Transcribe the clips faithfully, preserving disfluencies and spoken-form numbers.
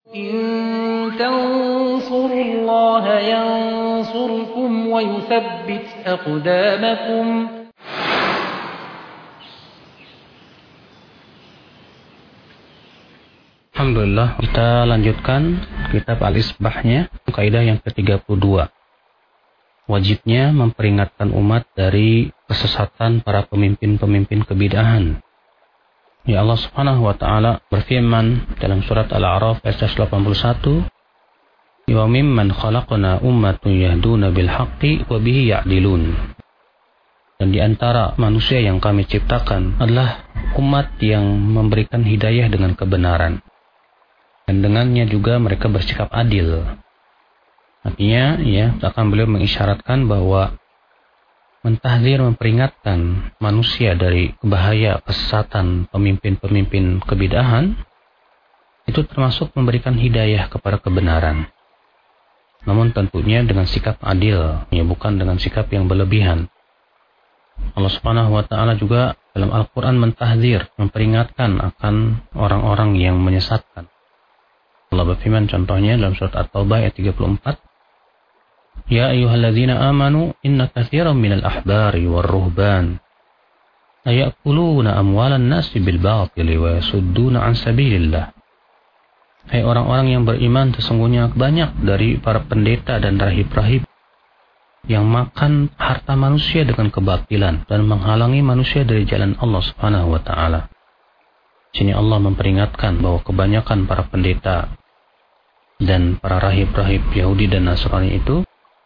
إن تنصروا الله ينصركم ويثبت أقدامكم. Alhamdulillah, kita lanjutkan kitab Al-Isbahnya, kaidah yang ke tiga puluh dua. Wajibnya memperingatkan umat dari kesesatan para pemimpin-pemimpin kebid'ahan. Ya Allah Subhanahu wa taala berfirman dalam surat Al-A'raf ayat seratus delapan puluh satu, "Wa mimman khalaqna ummatun yahduna bil haqqi wa bihi ya'dilun." Dan di antara manusia yang kami ciptakan adalah umat yang memberikan hidayah dengan kebenaran. Dan dengannya juga mereka bersikap adil. Artinya, ya, akan beliau mengisyaratkan bahwa mentahdzir, memperingatkan manusia dari bahaya kesesatan pemimpin-pemimpin kebid'ahan, itu termasuk memberikan hidayah kepada kebenaran. Namun tentunya dengan sikap adil, ya, bukan dengan sikap yang berlebihan. Allah Subhanahu wa taala juga dalam Al-Qur'an mentahdzir, memperingatkan akan orang-orang yang menyesatkan. Allah berfirman contohnya dalam surat At-Taubah ayat tiga puluh empat, "Ya ayyuhalladzina amanu inna katsiran minal ahbari war-ruhban ayakuluna amwalan nasi bil batili wa yasudduna an sabilillah." Hai orang-orang yang beriman, sesungguhnya banyak dari para pendeta dan rahib-rahib yang makan harta manusia dengan kebatilan dan menghalangi manusia dari jalan Allah Subhanahu wa taala. Sini Allah memperingatkan bahwa kebanyakan para pendeta dan para rahib-rahib Yahudi dan Nasrani itu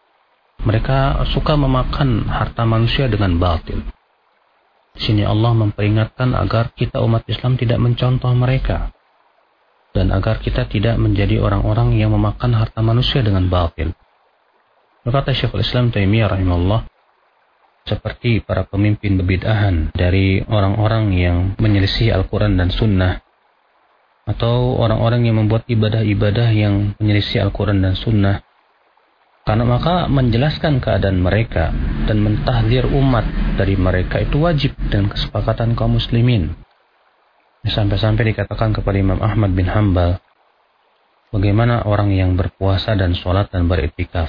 mereka suka memakan harta manusia dengan batil. Sini Allah memperingatkan agar kita umat Islam tidak mencontoh mereka dan agar kita tidak menjadi orang-orang yang memakan harta manusia dengan batil. Berkata Syekhul Islam Taimiyah rahimahullah, seperti para pemimpin bebid'ahan dari orang-orang yang menyelisih Al-Quran dan Sunnah, atau orang-orang yang membuat ibadah-ibadah yang menyelisih Al-Quran dan Sunnah, karena maka menjelaskan keadaan mereka dan mentahdzir umat dari mereka itu wajib dan kesepakatan kaum muslimin. Sampai-sampai dikatakan kepada Imam Ahmad bin Hanbal, bagaimana orang yang berpuasa dan sholat dan beriktikaf?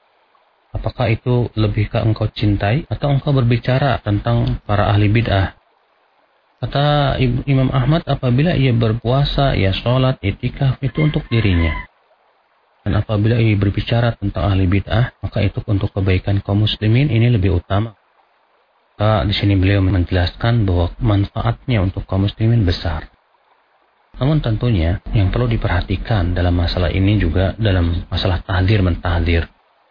Apakah itu lebihkah engkau cintai atau engkau berbicara tentang para ahli bid'ah? Kata Imam Ahmad, apabila ia berpuasa, ia sholat, iktikaf, itu untuk dirinya. Dan apabila ia berbicara tentang ahli bid'ah, maka itu untuk kebaikan kaum muslimin, ini lebih utama. Maka di sini beliau menjelaskan bahwa manfaatnya untuk kaum muslimin besar. Namun tentunya yang perlu diperhatikan dalam masalah ini juga dalam masalah tahdzir mentahdzir.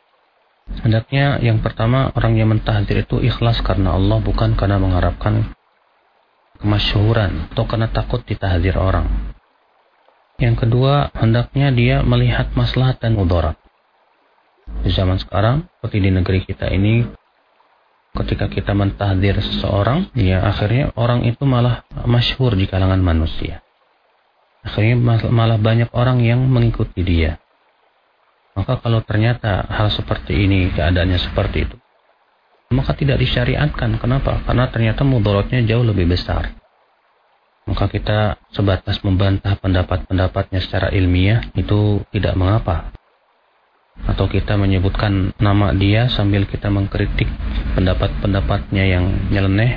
Hendaknya yang pertama orang yang mentahdzir itu ikhlas karena Allah, bukan karena mengharapkan kemasyhuran atau karena takut ditahdzir orang. Yang kedua, hendaknya dia melihat maslahat dan mudarat. Di zaman sekarang, seperti di negeri kita ini, ketika kita mentahdzir seseorang, ya akhirnya orang itu malah masyhur di kalangan manusia. Akhirnya malah banyak orang yang mengikuti dia. Maka kalau ternyata hal seperti ini, keadaannya seperti itu, maka tidak disyariatkan. Kenapa? Karena ternyata mudaratnya jauh lebih besar. Maka kita sebatas membantah pendapat-pendapatnya secara ilmiah, itu tidak mengapa. Atau kita menyebutkan nama dia sambil kita mengkritik pendapat-pendapatnya yang nyeleneh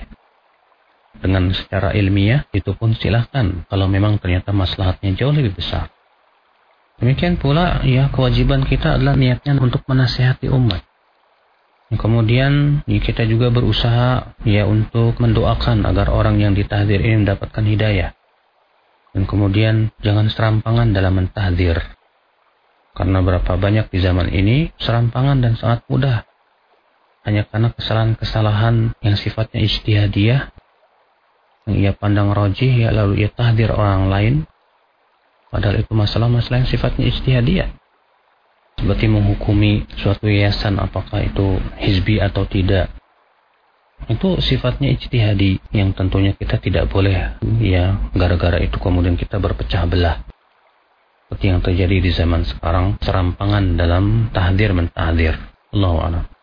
dengan secara ilmiah, itu pun silahkan kalau memang ternyata maslahatnya jauh lebih besar. Demikian pula, ya, kewajiban kita adalah niatnya untuk menasihati umat. Kemudian ya, kita juga berusaha ya untuk mendoakan agar orang yang ditahdzir ini mendapatkan hidayah. Dan kemudian jangan serampangan dalam mentahdzir. Karena berapa banyak di zaman ini serampangan dan sangat mudah. Hanya karena kesalahan-kesalahan yang sifatnya ijtihadiyah, yang ia pandang rajih, ya lalu ia tahdzir orang lain. Padahal itu masalah-masalah yang sifatnya ijtihadiyah. Seperti menghukumi suatu yayasan apakah itu hizbi atau tidak. Itu sifatnya ijtihadi yang tentunya kita tidak boleh ya gara-gara itu kemudian kita berpecah belah. Seperti yang terjadi di zaman sekarang, serampangan dalam tahdzir mentahdzir. Allahu a'lam.